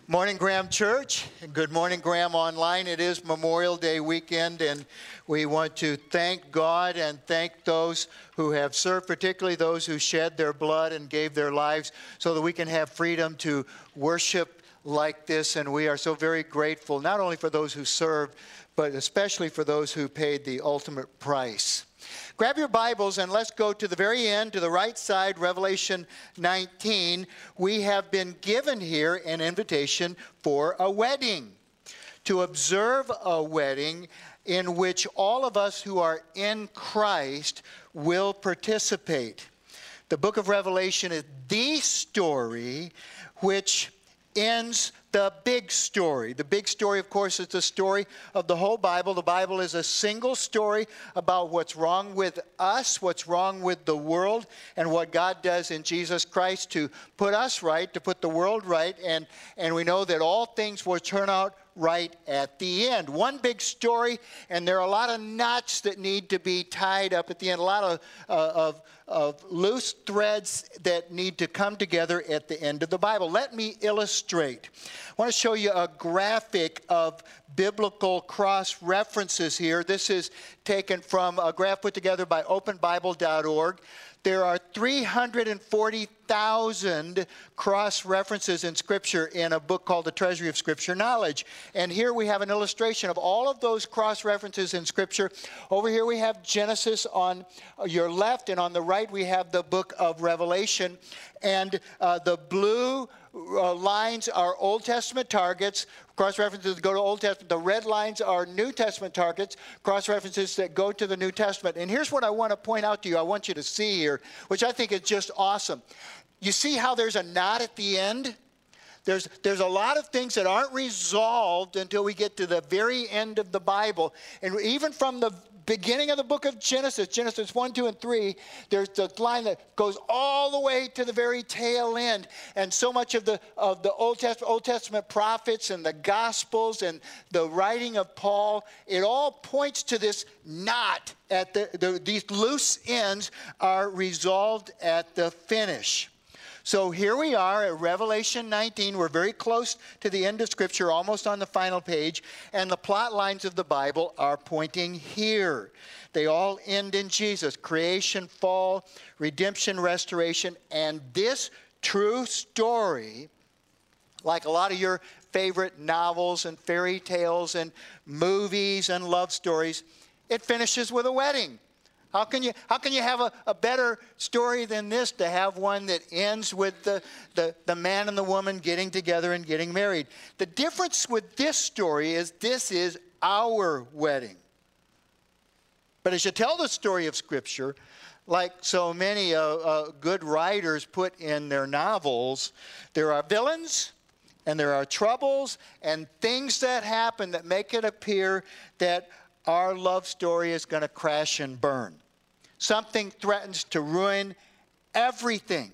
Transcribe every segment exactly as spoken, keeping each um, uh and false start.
Morning, Graham Church. Good morning, Graham Online. It is Memorial Day weekend, and we want to thank God and thank those who have served, particularly those who shed their blood and gave their lives so that we can have freedom to worship like this. And we are so very grateful, not only for those who served, but especially for those who paid the ultimate price. Grab your Bibles and let's go to the very end, to the right side, Revelation nineteen. We have been given here an invitation for a wedding, to observe a wedding in which all of us who are in Christ will participate. The book of Revelation is the story which ends the big story. The big story, of course, is the story of the whole Bible. The Bible is a single story about what's wrong with us, what's wrong with the world, and what God does in Jesus Christ to put us right, to put the world right, and, and we know that all things will turn out right at the end. One big story, and there are a lot of knots that need to be tied up at the end, a lot of, uh, of, of loose threads that need to come together at the end of the Bible. Let me illustrate. I want to show you a graphic of biblical cross references here. This is taken from a graph put together by open bible dot org. There are three hundred forty thousand cross references in Scripture in a book called The Treasury of Scripture Knowledge. And here we have an illustration of all of those cross references in Scripture. Over here we have Genesis on your left, and on the right we have the book of Revelation. And uh, the blue uh, lines are Old Testament targets. Cross references go to Old Testament. The red lines are New Testament targets, cross references that go to the New Testament. And here's what I want to point out to you, I want you to see here, which I think is just awesome. You see how there's a knot at the end? There's, there's a lot of things that aren't resolved until we get to the very end of the Bible. And even from the beginning of the book of Genesis, Genesis one, two, and three, there's the line that goes all the way to the very tail end. And so much of the of the Old Testament, Old Testament prophets and the Gospels and the writing of Paul, it all points to this knot at the, the these loose ends are resolved at the finish. So here we are at Revelation nineteen. We're very close to the end of Scripture, almost on the final page. And the plot lines of the Bible are pointing here. They all end in Jesus. Creation, fall, redemption, restoration. And this true story, like a lot of your favorite novels and fairy tales and movies and love stories, it finishes with a wedding. How can you, how can you have a, a better story than this, to have one that ends with the, the, the man and the woman getting together and getting married? The difference with this story is this is our wedding. But as you tell the story of Scripture, like so many uh, uh, good writers put in their novels, there are villains and there are troubles and things that happen that make it appear that our love story is going to crash and burn. Something threatens to ruin everything.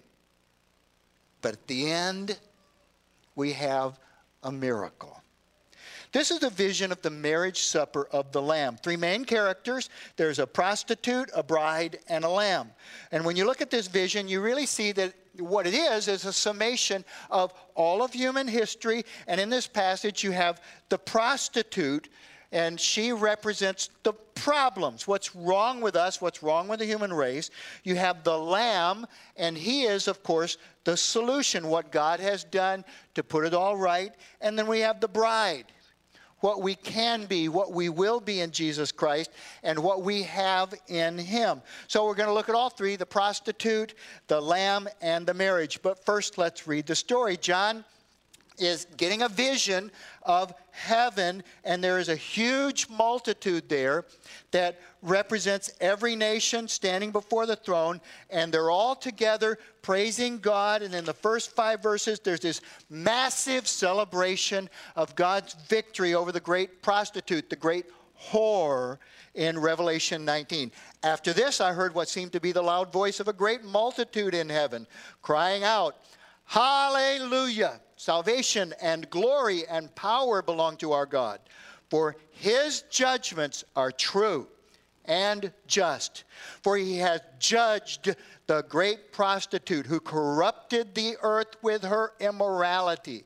But at the end, we have a miracle. This is the vision of the marriage supper of the Lamb. Three main characters. There's a prostitute, a bride, and a lamb. And when you look at this vision, you really see that what it is is a summation of all of human history. And in this passage, you have the prostitute, and she represents the problems, what's wrong with us, what's wrong with the human race. You have the Lamb, and he is, of course, the solution, what God has done to put it all right. And then we have the bride, what we can be, what we will be in Jesus Christ, and what we have in him. So we're going to look at all three, the prostitute, the Lamb, and the marriage. But first, let's read the story. John is getting a vision of heaven, and there is a huge multitude there that represents every nation standing before the throne, and they're all together praising God. And in the first five verses, there's this massive celebration of God's victory over the great prostitute, the great whore, in Revelation nineteen. After this, I heard what seemed to be the loud voice of a great multitude in heaven, crying out, "Hallelujah! Salvation and glory and power belong to our God, for his judgments are true and just. For he has judged the great prostitute who corrupted the earth with her immorality,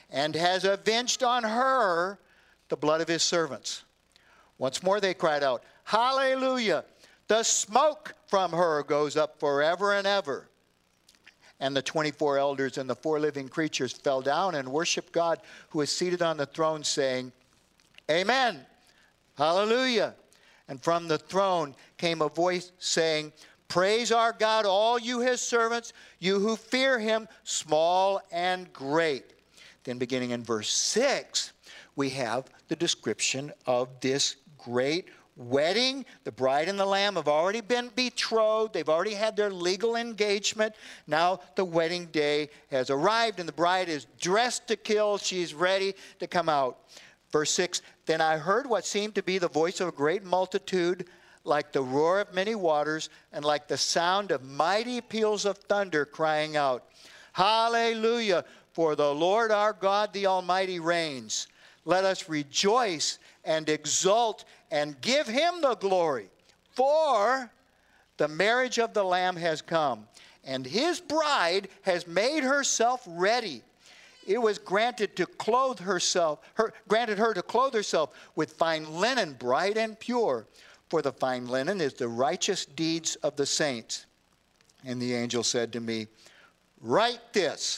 and has avenged on her the blood of his servants. Once more they cried out, Hallelujah! The smoke from her goes up forever and ever. And the twenty-four elders and the four living creatures fell down and worshiped God who is seated on the throne, saying, Amen! Hallelujah! And from the throne came a voice saying, Praise our God, all you his servants, you who fear him, small and great. Then beginning in verse six, we have the description of this great wedding. The bride and the lamb have already been betrothed. They've already had their legal engagement. Now the wedding day has arrived and the bride is dressed to kill. She's ready to come out. Verse six, Then I heard what seemed to be the voice of a great multitude, like the roar of many waters, and like the sound of mighty peals of thunder, crying out, Hallelujah, for the Lord our God, the Almighty, reigns. Let us rejoice and exult and give him the glory. For the marriage of the Lamb has come, and his bride has made herself ready. It was granted to clothe herself, her, granted her to clothe herself with fine linen, bright and pure. For the fine linen is the righteous deeds of the saints. And the angel said to me, Write this.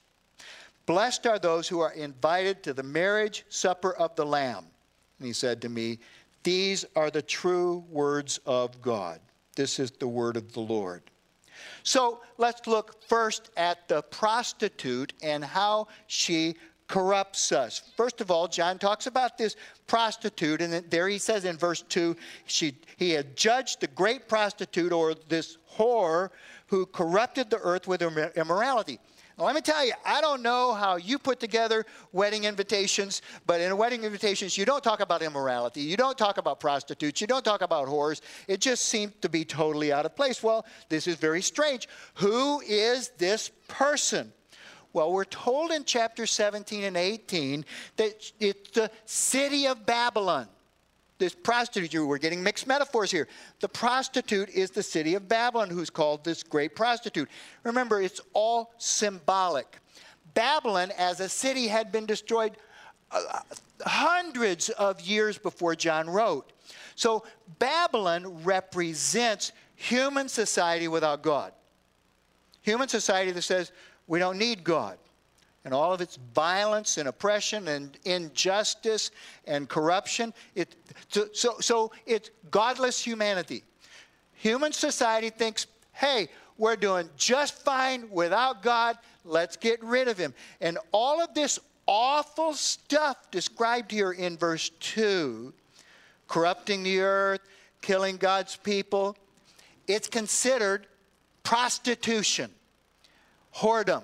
Blessed are those who are invited to the marriage supper of the Lamb. And he said to me, These are the true words of God. This is the word of the Lord. So let's look first at the prostitute and how she corrupts us. First of all, John talks about this prostitute, and there he says in verse two, she, he had judged the great prostitute, or this whore, who corrupted the earth with immorality. Now, let me tell you, I don't know how you put together wedding invitations, but in wedding invitations, you don't talk about immorality. You don't talk about prostitutes. You don't talk about whores. It just seems to be totally out of place. Well, this is very strange. Who is this person? Well, we're told in chapter seventeen and eighteen that it's the city of Babylon. This prostitute, we're getting mixed metaphors here. The prostitute is the city of Babylon, who's called this great prostitute. Remember, it's all symbolic. Babylon as a city had been destroyed uh, hundreds of years before John wrote. So Babylon represents human society without God. Human society that says, we don't need God. And all of its violence and oppression and injustice and corruption. It, so, so, so it's godless humanity. Human society thinks, hey, we're doing just fine without God. Let's get rid of him. And all of this awful stuff described here in verse two, corrupting the earth, killing God's people, it's considered prostitution, whoredom.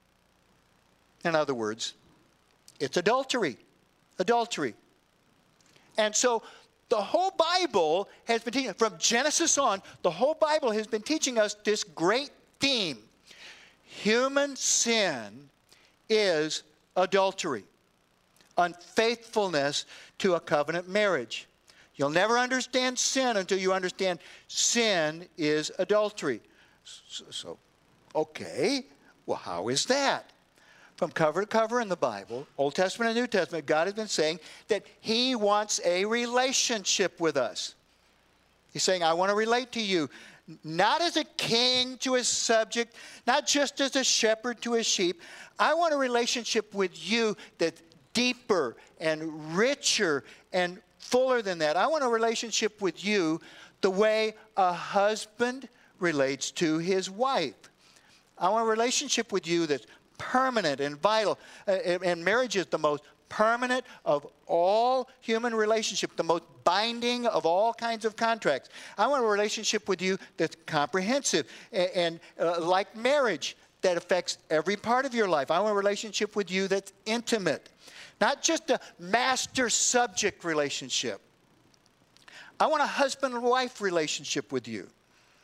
In other words, it's adultery. Adultery. And so the whole Bible has been teaching, from Genesis on, the whole Bible has been teaching us this great theme. Human sin is adultery. Unfaithfulness to a covenant marriage. You'll never understand sin until you understand sin is adultery. So, so okay, well, how is that? From cover to cover in the Bible, Old Testament and New Testament, God has been saying that he wants a relationship with us. He's saying, I want to relate to you, not as a king to his subject, not just as a shepherd to his sheep. I want a relationship with you that's deeper and richer and fuller than that. I want a relationship with you the way a husband relates to his wife. I want a relationship with you that's permanent and vital. Uh, and marriage is the most permanent of all human relationships, the most binding of all kinds of contracts. I want a relationship with you that's comprehensive and, and uh, like marriage, that affects every part of your life. I want a relationship with you that's intimate, not just a master-subject relationship. I want a husband and wife relationship with you.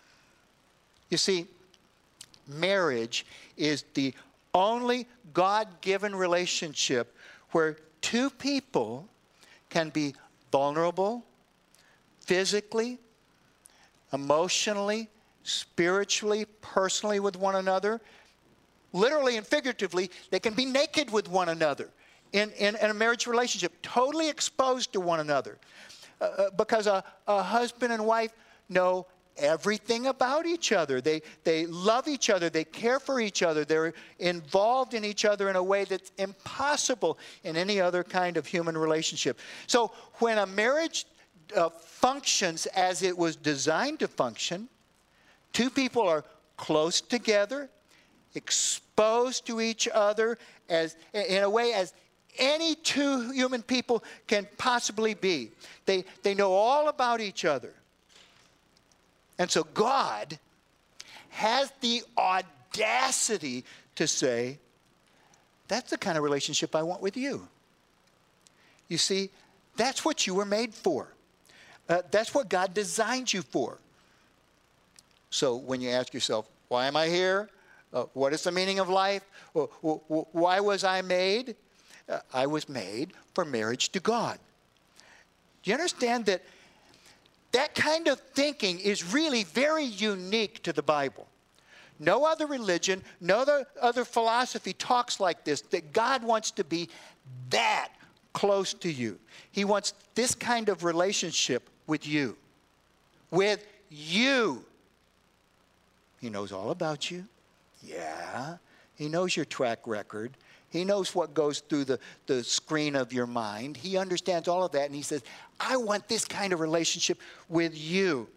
You see, marriage is the only God-given relationship where two people can be vulnerable, physically, emotionally, spiritually, personally with one another, literally and figuratively, they can be naked with one another in, in, in a marriage relationship, totally exposed to one another. Uh, because a, a husband and wife know everything about each other. They, they love each other. They care for each other. They're involved in each other in a way that's impossible in any other kind of human relationship. So when a marriage uh, functions as it was designed to function, two people are close together, exposed to each other as, in a way as any two human people can possibly be. They, they know all about each other. And so God has the audacity to say, that's the kind of relationship I want with you. You see, that's what you were made for. Uh, that's what God designed you for. So when you ask yourself, why am I here? Uh, what is the meaning of life? Why was I made? Uh, I was made for marriage to God. Do you understand that that kind of thinking is really very unique to the Bible? No other religion, no other, other philosophy talks like this, that God wants to be that close to you. He wants this kind of relationship with you. With you. He knows all about you. Yeah. He knows your track record. He knows what goes through the, the screen of your mind. He understands all of that, and he says, I want this kind of relationship with you.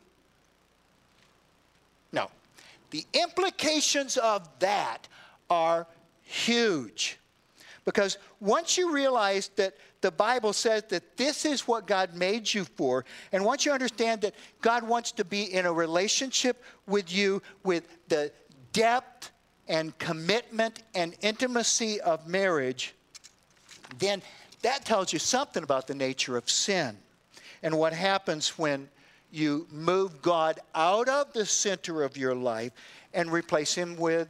Now, the implications of that are huge. Because once you realize that the Bible says that this is what God made you for, and once you understand that God wants to be in a relationship with you with the depth and commitment and intimacy of marriage, then that tells you something about the nature of sin and what happens when you move God out of the center of your life and replace him with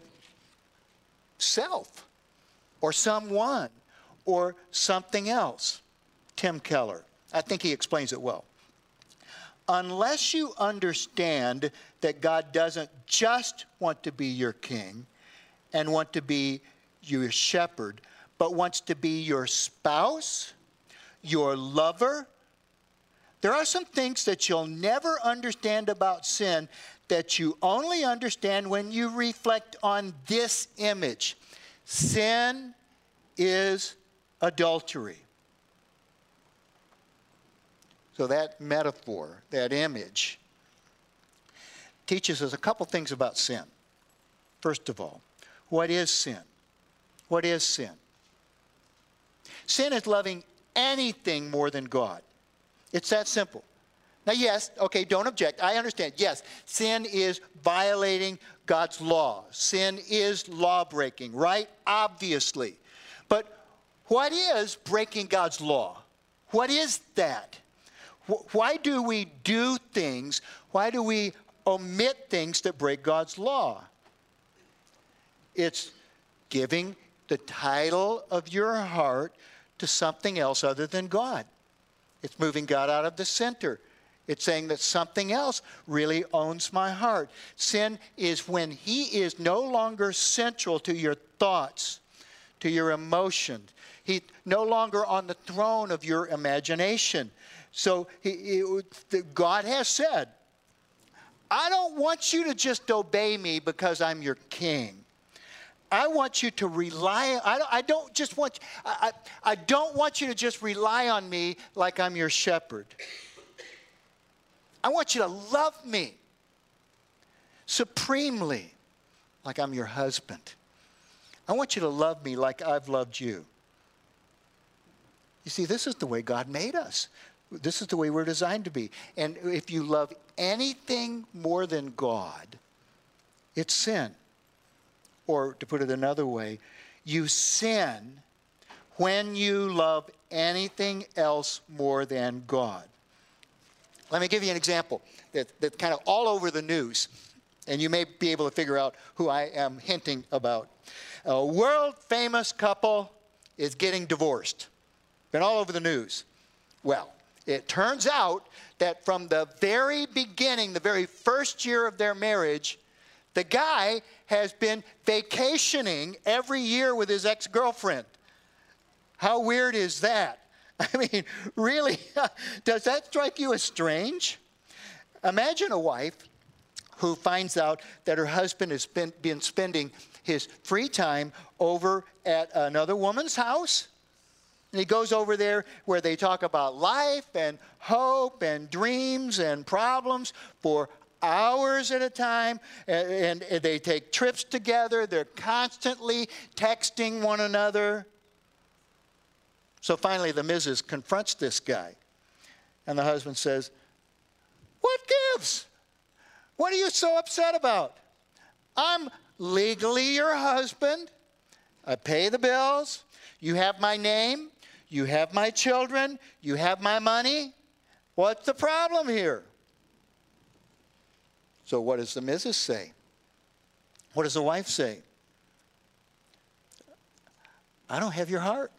self or someone or something else. Tim Keller, I think he explains it well. Unless you understand that God doesn't just want to be your king and want to be your shepherd, but wants to be your spouse, your lover, there are some things that you'll never understand about sin that you only understand when you reflect on this image. Sin is adultery. So that metaphor, that image, teaches us a couple things about sin. First of all, what is sin? What is sin? Sin is loving anything more than God. It's that simple. Now, yes, okay, don't object. I understand. Yes, sin is violating God's law. Sin is law-breaking, right? Obviously. But what is breaking God's law? What is that? Why do we do things? Why do we omit things that break God's law? It's giving the title of your heart to something else other than God. It's moving God out of the center. It's saying that something else really owns my heart. Sin is when he is no longer central to your thoughts, to your emotions. He's no longer on the throne of your imagination. So he, he, God has said, I don't want you to just obey me because I'm your king. I want you to rely, I don't, I don't just want, I, I don't want you to just rely on me like I'm your shepherd. I want you to love me supremely like I'm your husband. I want you to love me like I've loved you. You see, this is the way God made us. This is the way we're designed to be. And if you love anything more than God, it's sin. Or to put it another way, you sin when you love anything else more than God. Let me give you an example that, that's kind of all over the news, and you may be able to figure out who I am hinting about. A world-famous couple is getting divorced. Been all over the news. Well, it turns out that from the very beginning, the very first year of their marriage, The guy has been vacationing every year with his ex-girlfriend. How weird is that? I mean, really, does that strike you as strange? Imagine a wife who finds out that her husband has been, been spending his free time over at another woman's house. And he goes over there where they talk about life and hope and dreams and problems for hours at a time, and, and they take trips together. They're constantly texting one another. So finally, the missus confronts this guy, and the husband says, "What gives? What are you so upset about? I'm legally your husband. I pay the bills. You have my name. You have my children. You have my money. What's the problem here?" So what does the missus say? What does the wife say? "I don't have your heart.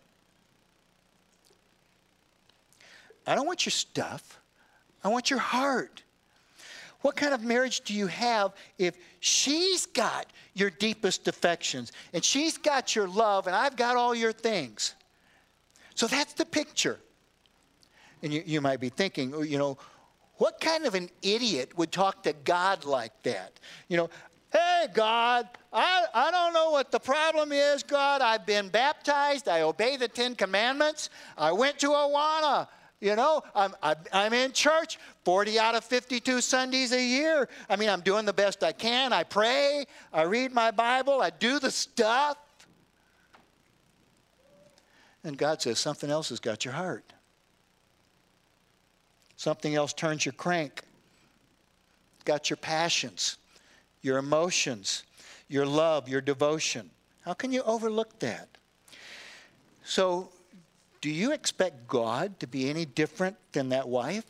I don't want your stuff. I want your heart." What kind of marriage do you have if she's got your deepest affections and she's got your love and I've got all your things? So that's the picture. And you, you might be thinking, you know, what kind of an idiot would talk to God like that? You know, "Hey, God, I, I don't know what the problem is, God. I've been baptized. I obey the Ten Commandments. I went to Awana. You know, I'm, I'm in church forty out of fifty-two Sundays a year. I mean, I'm doing the best I can. I pray. I read my Bible. I do the stuff." And God says, something else has got your heart. Something else turns your crank. Got your passions, your emotions, your love, your devotion. How can you overlook that? So, do you expect God to be any different than that wife?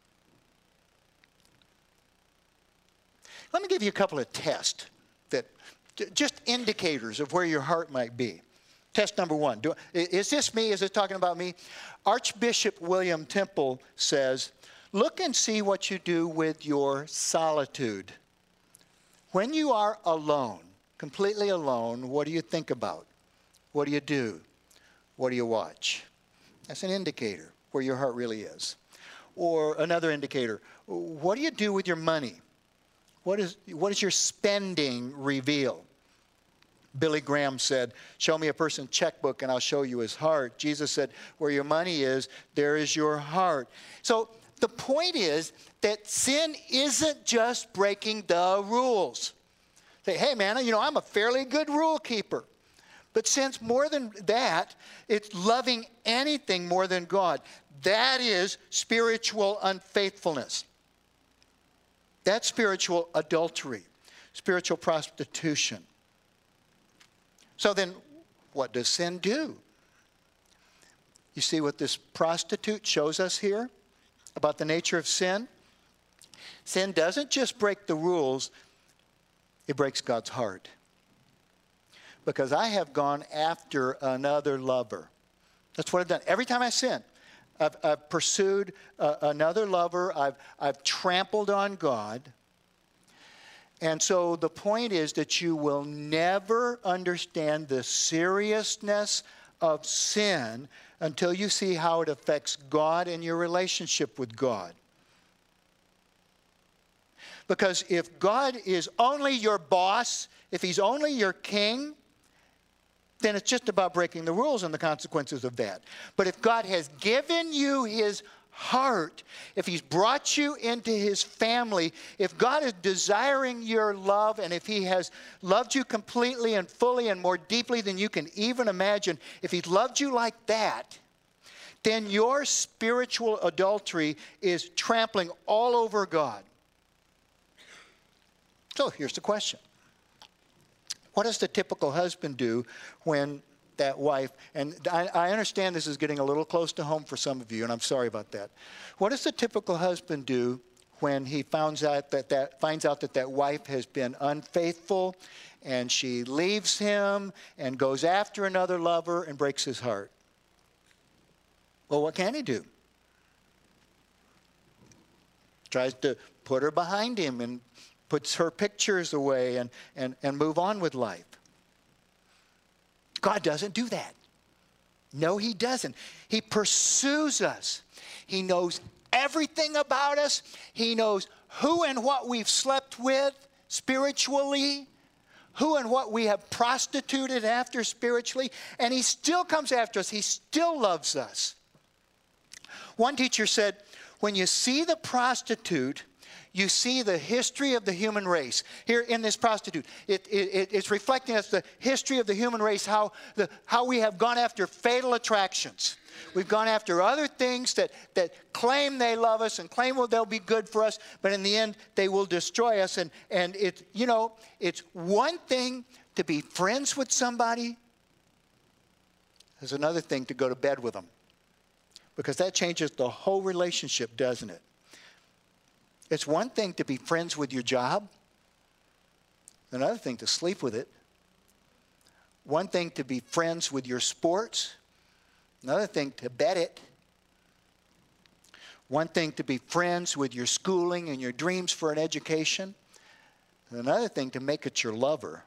Let me give you a couple of tests, that just indicators of where your heart might be. Test number one. Do, is this me? Is it talking about me? Archbishop William Temple says, "Look and see what you do with your solitude. When you are alone, completely alone, what do you think about? What do you do? What do you watch?" That's an indicator where your heart really is. Or another indicator, what do you do with your money? What is, what does your spending reveal? Billy Graham said, "Show me a person's checkbook and I'll show you his heart." Jesus said, "Where your money is, there is your heart." So the point is that sin isn't just breaking the rules. Say, "Hey man, you know, I'm a fairly good rule keeper." But sin's more than that. It's loving anything more than God. That is spiritual unfaithfulness. That's spiritual adultery, spiritual prostitution. So then, what does sin do? You see what this prostitute shows us here about the nature of sin? Sin doesn't just break the rules, it breaks God's heart. Because I have gone after another lover. That's what I've done. Every time I sin, I've, I've pursued uh, another lover. I've, I've trampled on God. And so the point is that you will never understand the seriousness of sin until you see how it affects God and your relationship with God. Because if God is only your boss, if he's only your king, then it's just about breaking the rules and the consequences of that. But if God has given you his heart, if he's brought you into his family, if God is desiring your love, and if he has loved you completely and fully and more deeply than you can even imagine, if he's loved you like that, then your spiritual adultery is trampling all over God. So here's the question. What does the typical husband do when that wife, and I, I understand this is getting a little close to home for some of you, and I'm sorry about that. What does the typical husband do when he finds out that that, finds out that that wife has been unfaithful, and she leaves him and goes after another lover and breaks his heart? Well, what can he do? Tries to put her behind him and puts her pictures away, and, and, and move on with life. God doesn't do that. No, he doesn't. He pursues us. He knows everything about us. He knows who and what we've slept with spiritually, who and what we have prostituted after spiritually, and he still comes after us. He still loves us. One teacher said, when you see the prostitute, you see the history of the human race. Here in this prostitute, it, it, it's reflecting us the history of the human race, how, the, how we have gone after fatal attractions. We've gone after other things that, that claim they love us and claim well, they'll be good for us, but in the end, they will destroy us. And, and it, you know, it's one thing to be friends with somebody. There's another thing to go to bed with them, because that changes the whole relationship, doesn't it? It's one thing to be friends with your job. Another thing to sleep with it. One thing to be friends with your sports. Another thing to bet it. One thing to be friends with your schooling and your dreams for an education. Another thing to make it your lover.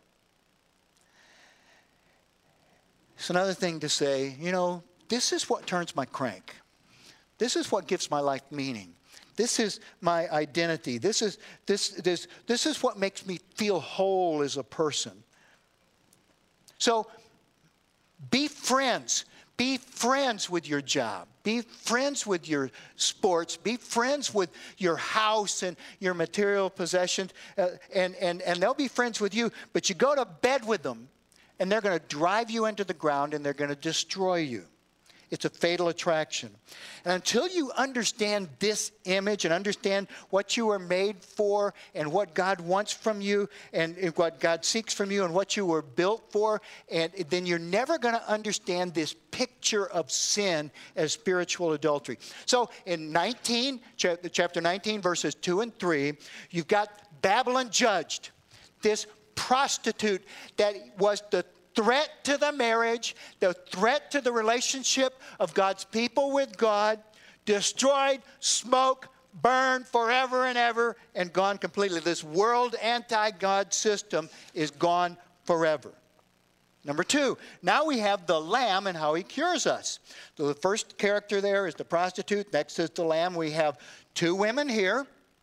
It's another thing to say, you know, this is what turns my crank. This is what gives my life meaning. This is my identity. This is, this, this, this is what makes me feel whole as a person. So be friends. Be friends with your job. Be friends with your sports. Be friends with your house and your material possessions. Uh, and, and, and they'll be friends with you. But you go to bed with them, and they're going to drive you into the ground, and they're going to destroy you. It's a fatal attraction. And until you understand this image and understand what you are made for and what God wants from you and what God seeks from you and what you were built for, and then you're never going to understand this picture of sin as spiritual adultery. So in nineteen, chapter nineteen, verses two and three, you've got Babylon judged. This prostitute that was the threat to the marriage, the threat to the relationship of God's people with God, destroyed, smoke, burned forever and ever, and gone completely. This world anti-God system is gone forever. Number two, now we have the Lamb and how he cures us. So the first character there is the prostitute. Next is the Lamb. We have two women here,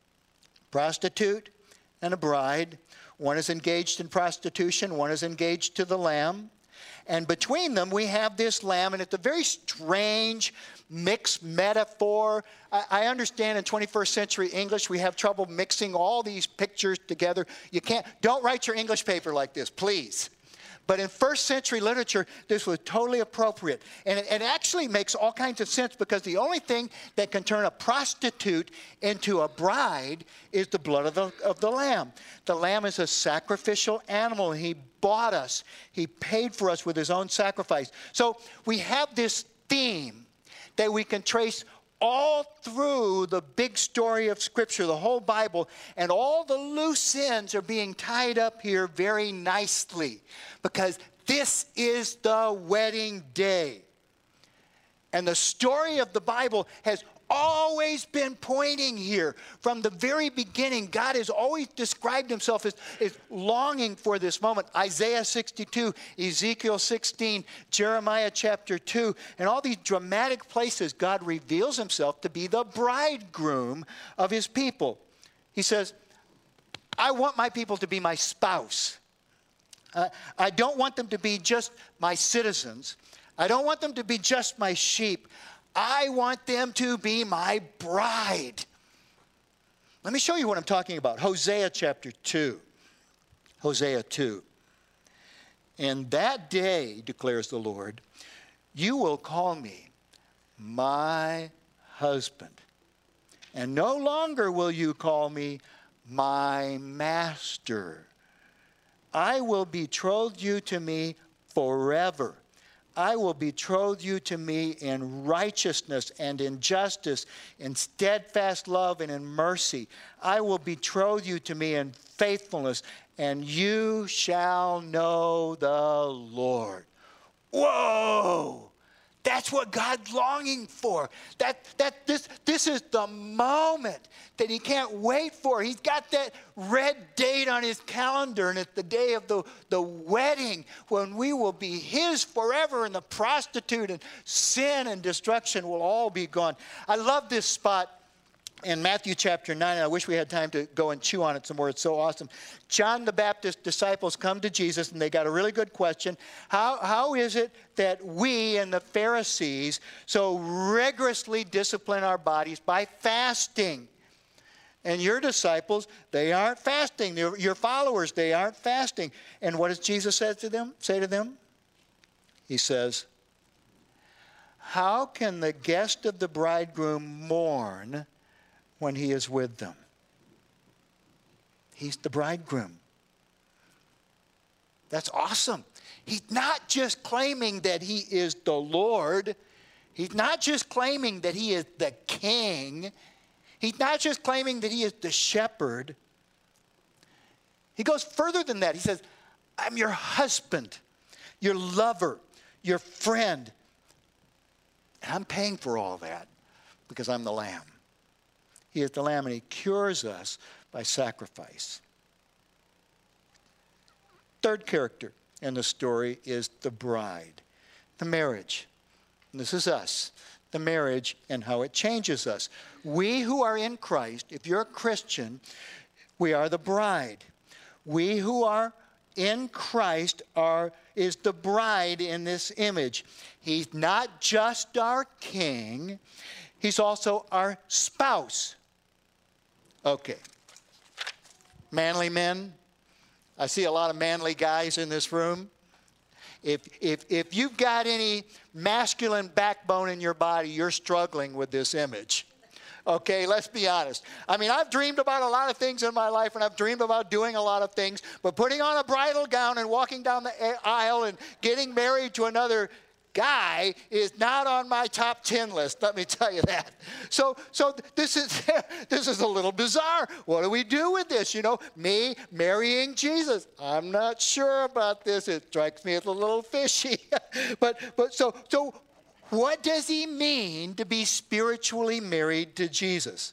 prostitute and a bride. One is engaged in prostitution. One is engaged to the Lamb. And between them, we have this Lamb. And it's a very strange mixed metaphor. I, I understand in twenty-first century English, we have trouble mixing all these pictures together. You can't, don't write your English paper like this, please. But in first century literature, this was totally appropriate. And it, it actually makes all kinds of sense, because the only thing that can turn a prostitute into a bride is the blood of the, of the Lamb. The Lamb is a sacrificial animal. He bought us. He paid for us with his own sacrifice. So we have this theme that we can trace all through the big story of Scripture, the whole Bible, and all the loose ends are being tied up here very nicely, because this is the wedding day. And the story of the Bible has always been pointing here. From the very beginning, God has always described himself as, as longing for this moment. Isaiah sixty-two, Ezekiel sixteen, Jeremiah chapter two, and all these dramatic places, God reveals himself to be the bridegroom of his people. He says, I want my people to be my spouse. Uh, I don't want them to be just my citizens. I don't want them to be just my sheep. I want them to be my bride. Let me show you what I'm talking about. Hosea chapter two. Hosea two. In that day, declares the Lord, you will call me my husband. And no longer will you call me my master. I will betroth you to me forever. I will betroth you to me in righteousness and in justice, in steadfast love and in mercy. I will betroth you to me in faithfulness, and you shall know the Lord. Whoa! That's what God's longing for. That, that this, this is the moment that he can't wait for. He's got that red date on his calendar, and it's the day of the, the wedding when we will be his forever, and the prostitute and sin and destruction will all be gone. I love this spot in Matthew chapter nine, and I wish we had time to go and chew on it some more. It's so awesome. John the Baptist's disciples come to Jesus, and they got a really good question. How, how is it that we and the Pharisees so rigorously discipline our bodies by fasting? And your disciples, they aren't fasting. Your, your followers, they aren't fasting. And what does Jesus say to them? Say to them? He says, how can the guest of the bridegroom mourn when he is with them? He's the bridegroom. That's awesome. He's not just claiming that he is the Lord. He's not just claiming that he is the king. He's not just claiming that he is the shepherd. He goes further than that. He says, I'm your husband, your lover, your friend. And I'm paying for all that because I'm the Lamb. He is the Lamb, and he cures us by sacrifice. Third character in the story is the bride, the marriage. And this is us, the marriage, and how it changes us. We who are in Christ, if you're a Christian, we are the bride. We who are in Christ are is the bride in this image. He's not just our king, he's also our spouse. Okay. Manly men. I see a lot of manly guys in this room. If, if, if you've got any masculine backbone in your body, you're struggling with this image. Okay, let's be honest. I mean, I've dreamed about a lot of things in my life, and I've dreamed about doing a lot of things, but putting on a bridal gown and walking down the aisle and getting married to another guy is not on my top ten list, let me tell you that. So so this is this is a little bizarre. What do we do with this? You know, me marrying Jesus. I'm not sure about this. It strikes me as a little fishy. but but so so what does he mean to be spiritually married to Jesus?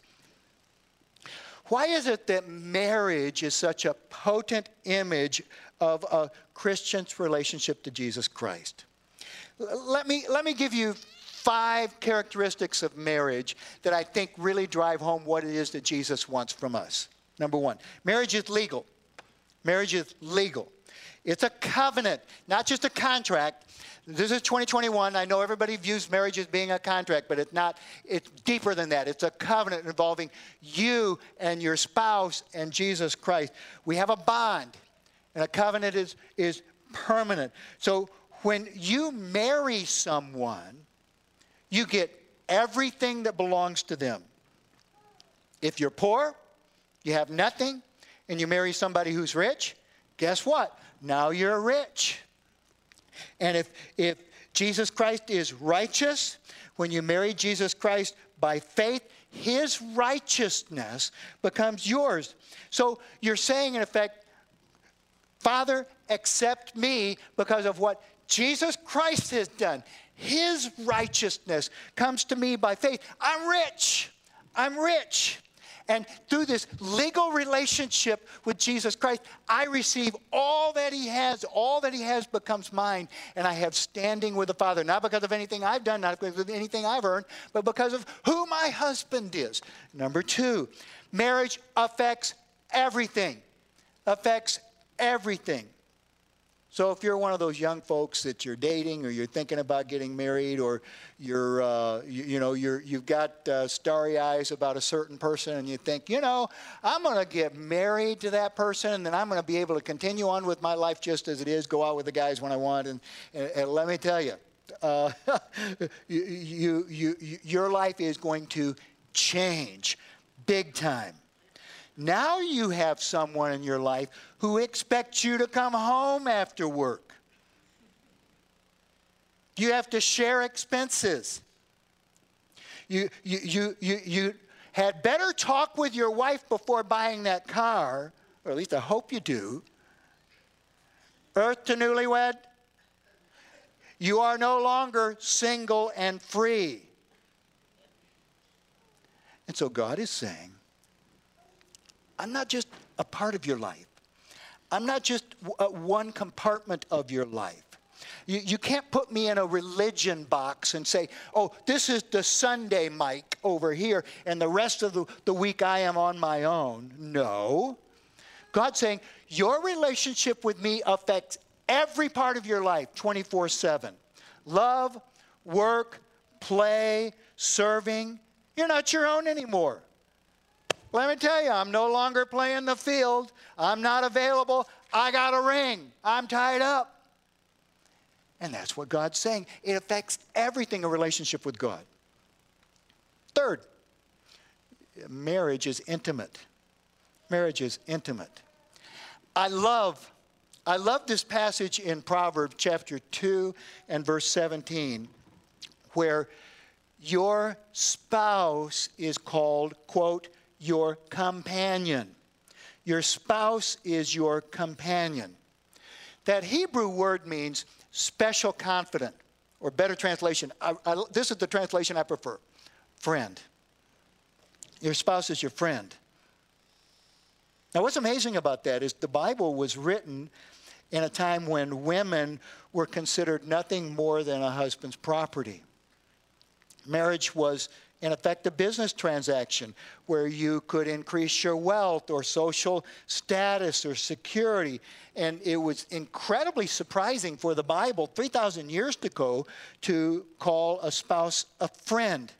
Why is it that marriage is such a potent image of a Christian's relationship to Jesus Christ? Let me, let me give you five characteristics of marriage that I think really drive home what it is that Jesus wants from us. Number one, marriage is legal. Marriage is legal. It's a covenant, not just a contract. This is twenty twenty-one. I know everybody views marriage as being a contract, but it's not. It's deeper than that. It's a covenant involving you and your spouse and Jesus Christ. We have a bond, and a covenant is, is permanent. So when you marry someone, you get everything that belongs to them. If you're poor, you have nothing, and you marry somebody who's rich, guess what? Now you're rich. And if, if Jesus Christ is righteous, when you marry Jesus Christ by faith, his righteousness becomes yours. So you're saying, in effect, Father, accept me because of what Jesus Christ has done. His righteousness comes to me by faith. I'm rich. I'm rich. And through this legal relationship with Jesus Christ, I receive all that he has. All that he has becomes mine. And I have standing with the Father. Not because of anything I've done, not because of anything I've earned, but because of who my husband is. Number two, marriage affects everything. Affects everything. So if you're one of those young folks that you're dating, or you're thinking about getting married, or you're, uh, you, you know, you're, you've got uh, starry eyes about a certain person, and you think, you know, I'm going to get married to that person, and then I'm going to be able to continue on with my life just as it is, go out with the guys when I want, and, and, and let me tell you, uh, you, you, you, you, your life is going to change big time. Now you have someone in your life who expects you to come home after work. You have to share expenses. You, you, you, you, you had better talk with your wife before buying that car, or at least I hope you do. Earth to newlywed. You are no longer single and free. And so God is saying, I'm not just a part of your life. I'm not just one compartment of your life. You, you can't put me in a religion box and say, oh, this is the Sunday Mike over here, and the rest of the, the week I am on my own. No. God's saying, your relationship with me affects every part of your life twenty-four seven. Love, work, play, serving. You're not your own anymore. Let me tell you, I'm no longer playing the field. I'm not available. I got a ring. I'm tied up. And that's what God's saying. It affects everything in relationship with God. Third, marriage is intimate. Marriage is intimate. I love, I love this passage in Proverbs chapter two and verse seventeen, where your spouse is called, quote, your companion. Your spouse is your companion. That Hebrew word means special confidant, or better translation, I, I, this is the translation I prefer, friend. Your spouse is your friend. Now what's amazing about that is the Bible was written in a time when women were considered nothing more than a husband's property. Marriage was, in effect, a business transaction where you could increase your wealth or social status or security. And it was incredibly surprising for the Bible three thousand years ago to call a spouse a friend.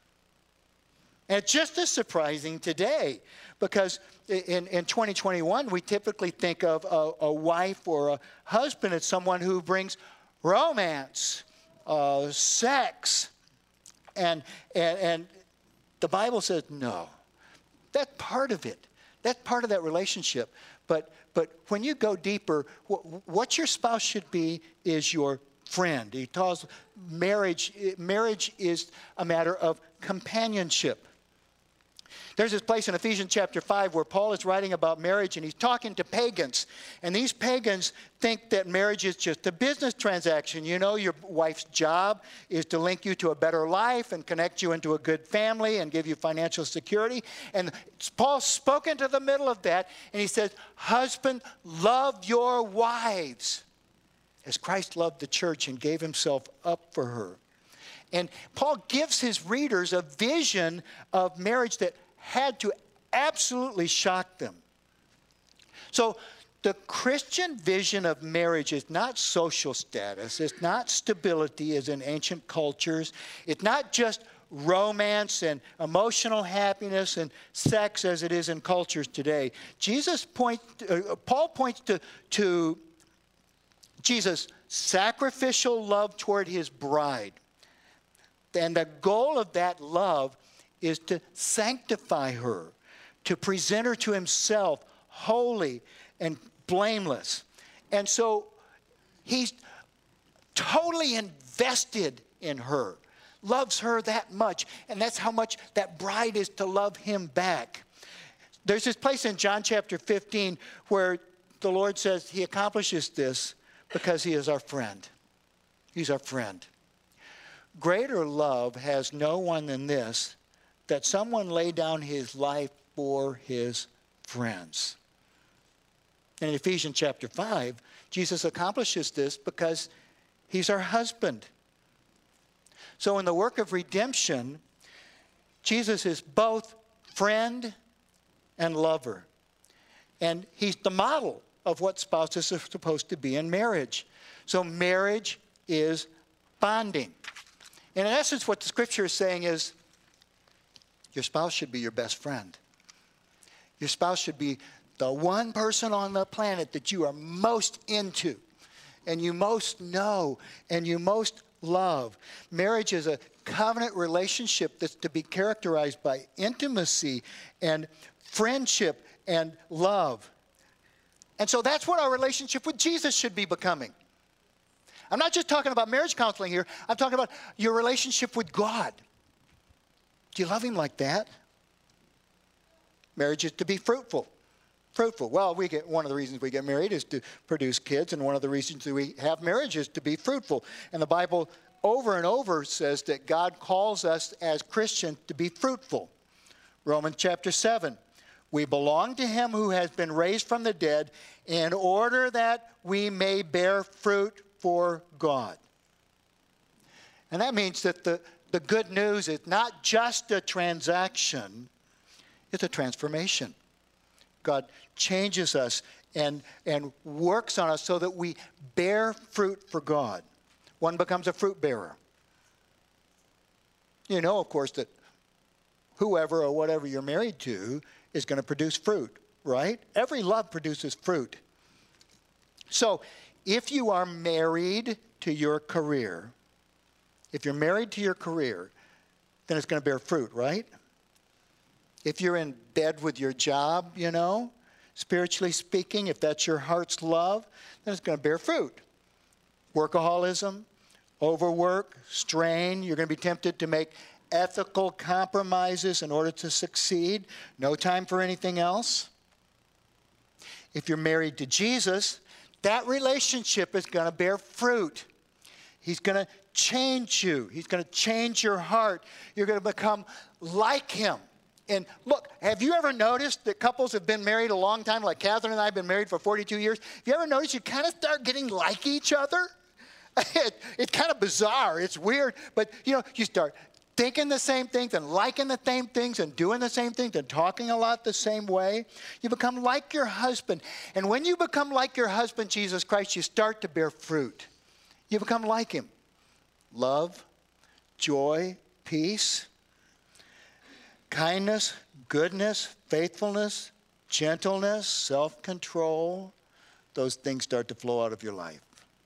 And it's just as surprising today because in, in twenty twenty-one, we typically think of a, a wife or a husband as someone who brings romance, uh, sex, And, and, and the Bible says, no, that's part of it. That's part of that relationship. But, but when you go deeper, what, what your spouse should be is your friend. He calls marriage, marriage is a matter of companionship. There's this place in Ephesians chapter five where Paul is writing about marriage, and he's talking to pagans. And these pagans think that marriage is just a business transaction. You know, your wife's job is to link you to a better life and connect you into a good family and give you financial security. And Paul spoke into the middle of that, and he says, husband, love your wives as Christ loved the church and gave himself up for her. And Paul gives his readers a vision of marriage that had to absolutely shock them. So the Christian vision of marriage is not social status. It's not stability as in ancient cultures. It's not just romance and emotional happiness and sex as it is in cultures today. Jesus point, uh, Paul points to, to Jesus' sacrificial love toward his bride. And the goal of that love is to sanctify her, to present her to himself holy and blameless. And so he's totally invested in her, loves her that much, and that's how much that bride is to love him back. There's this place in John chapter fifteen where the Lord says he accomplishes this because he is our friend. He's our friend. Greater love has no one than this, that someone lay down his life for his friends. In Ephesians chapter five, Jesus accomplishes this because he's our husband. So in the work of redemption, Jesus is both friend and lover. And he's the model of what spouses are supposed to be in marriage. So marriage is bonding. And in essence, what the scripture is saying is, your spouse should be your best friend. Your spouse should be the one person on the planet that you are most into, and you most know, and you most love. Marriage is a covenant relationship that's to be characterized by intimacy and friendship and love. And so that's what our relationship with Jesus should be becoming. I'm not just talking about marriage counseling here. I'm talking about your relationship with God. Do you love him like that? Marriage is to be fruitful. fruitful. Well, we get one of the reasons we get married is to produce kids, and one of the reasons that we have marriage is to be fruitful. And the Bible over and over says that God calls us as Christians to be fruitful. Romans chapter seven. We belong to him who has been raised from the dead in order that we may bear fruit for God. And that means that the, the good news is not just a transaction, it's a transformation. God changes us and, and works on us so that we bear fruit for God. One becomes a fruit bearer. You know, of course, that whoever or whatever you're married to is going to produce fruit, right? Every love produces fruit. So if you are married to your career, if you're married to your career, then it's going to bear fruit, right? If you're in bed with your job, you know, spiritually speaking, if that's your heart's love, then it's going to bear fruit. Workaholism, overwork, strain, you're going to be tempted to make ethical compromises in order to succeed. No time for anything else. If you're married to Jesus, that relationship is going to bear fruit. He's going to change you. He's going to change your heart. You're going to become like him. And look, have you ever noticed that couples have been married a long time, like Catherine and I have been married for forty-two years? Have you ever noticed you kind of start getting like each other? It, it's kind of bizarre. It's weird. But, you know, you start thinking the same things and liking the same things and doing the same things and talking a lot the same way. You become like your husband. And when you become like your husband, Jesus Christ, you start to bear fruit. You become like him. Love, joy, peace, kindness, goodness, faithfulness, gentleness, self-control. Those things start to flow out of your life.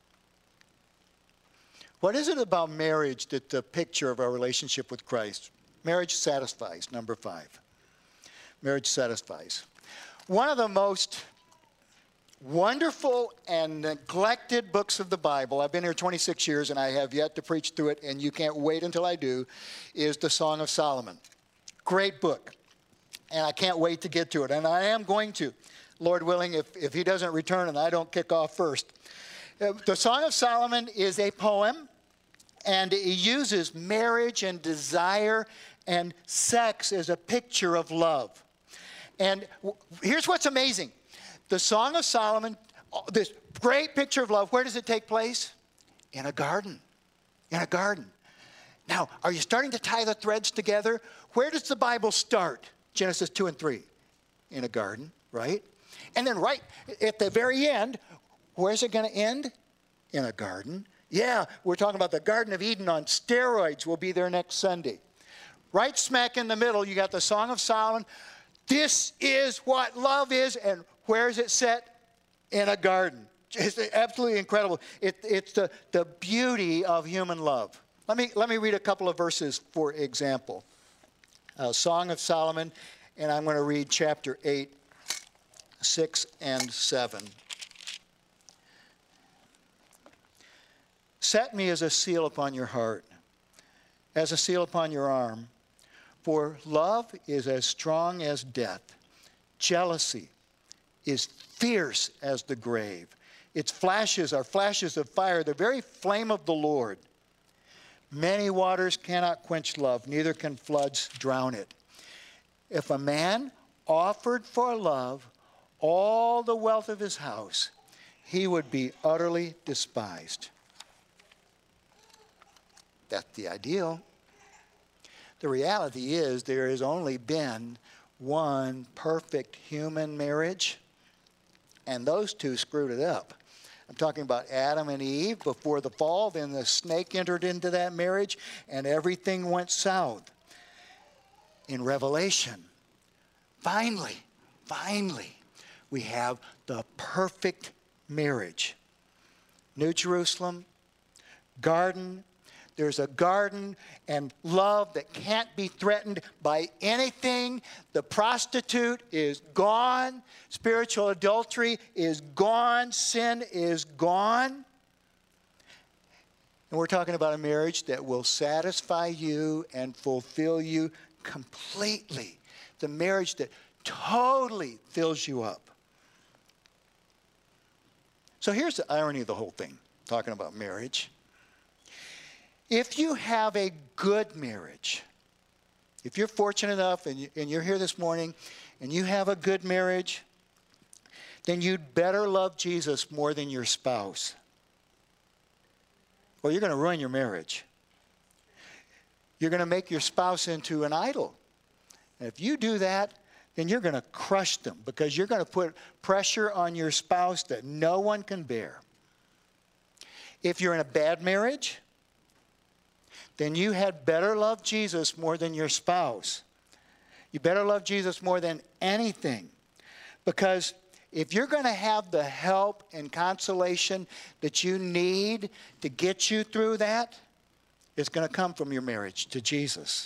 What is it about marriage that's the picture of our relationship with Christ? Marriage satisfies, number five. Marriage satisfies. One of the most wonderful and neglected books of the Bible, I've been here twenty-six years and I have yet to preach through it, and you can't wait until I do, is the Song of Solomon. Great book. And I can't wait to get to it. And I am going to, Lord willing, if, if he doesn't return and I don't kick off first. The Song of Solomon is a poem, and it uses marriage and desire and sex as a picture of love. And here's what's amazing. The Song of Solomon, this great picture of love, where does it take place? In a garden. In a garden. Now, are you starting to tie the threads together? Where does the Bible start? Genesis two and three. In a garden, right? And then right at the very end, where's it going to end? In a garden. Yeah, we're talking about the Garden of Eden on steroids. We'll be there next Sunday. Right smack in the middle, you got the Song of Solomon. This is what love is, and where is it set? In a garden. It's absolutely incredible. It, it's the, the beauty of human love. Let me, let me read a couple of verses for example. Uh, Song of Solomon, and I'm going to read chapter eight, six, and seven. Set me as a seal upon your heart, as a seal upon your arm. For love is as strong as death. Jealousy is fierce as the grave. Its flashes are flashes of fire, the very flame of the Lord. Many waters cannot quench love, neither can floods drown it. If a man offered for love all the wealth of his house, he would be utterly despised. That's the ideal. The reality is there has only been one perfect human marriage, and those two screwed it up. I'm talking about Adam and Eve before the fall. Then the snake entered into that marriage, and everything went south. In Revelation, finally, finally, we have the perfect marriage. New Jerusalem, garden. There's a garden and love that can't be threatened by anything. The prostitute is gone. Spiritual adultery is gone. Sin is gone. And we're talking about a marriage that will satisfy you and fulfill you completely. The marriage that totally fills you up. So here's the irony of the whole thing, talking about marriage. If you have a good marriage, if you're fortunate enough and, you, and you're here this morning and you have a good marriage, then you'd better love Jesus more than your spouse, or you're going to ruin your marriage. You're going to make your spouse into an idol. And if you do that, then you're going to crush them, because you're going to put pressure on your spouse that no one can bear. If you're in a bad marriage, then you had better love Jesus more than your spouse. You better love Jesus more than anything, because if you're going to have the help and consolation that you need to get you through that, it's going to come from your marriage to Jesus.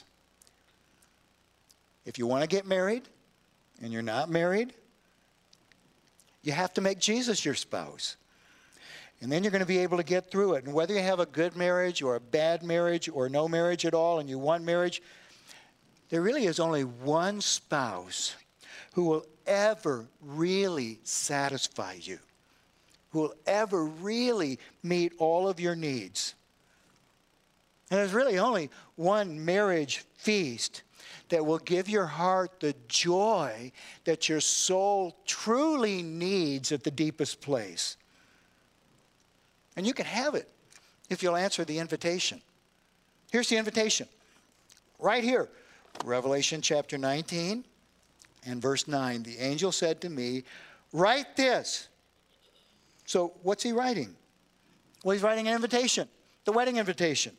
If you want to get married and you're not married, you have to make Jesus your spouse. And then you're going to be able to get through it. And whether you have a good marriage or a bad marriage or no marriage at all and you want marriage, there really is only one spouse who will ever really satisfy you, who will ever really meet all of your needs. And there's really only one marriage feast that will give your heart the joy that your soul truly needs at the deepest place. And you can have it if you'll answer the invitation. Here's the invitation. Right here, Revelation chapter nineteen and verse nine. The angel said to me, write this. So what's he writing? Well, he's writing an invitation, the wedding invitation.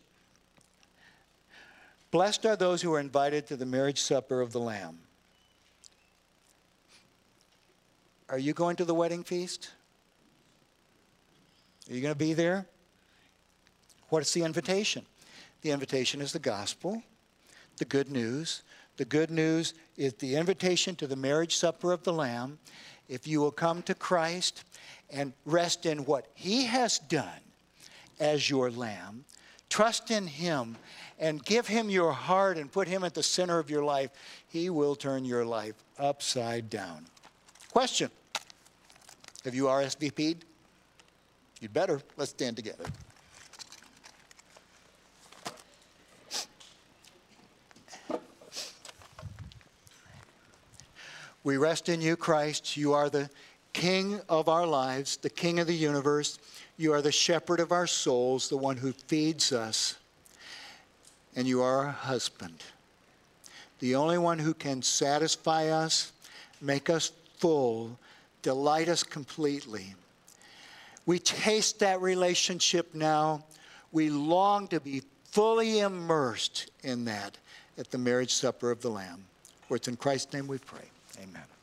Blessed are those who are invited to the marriage supper of the Lamb. Are you going to the wedding feast? Are you going to be there? What's the invitation? The invitation is the gospel, the good news. The good news is the invitation to the marriage supper of the Lamb. If you will come to Christ and rest in what he has done as your Lamb, trust in him and give him your heart and put him at the center of your life, he will turn your life upside down. Question: have you R S V P'd? You'd better. Let's stand together. We rest in you, Christ. You are the King of our lives, the King of the universe. You are the shepherd of our souls, the one who feeds us. And you are our husband, the only one who can satisfy us, make us full, delight us completely. We taste that relationship now. We long to be fully immersed in that at the marriage supper of the Lamb. For it's in Christ's name we pray. Amen.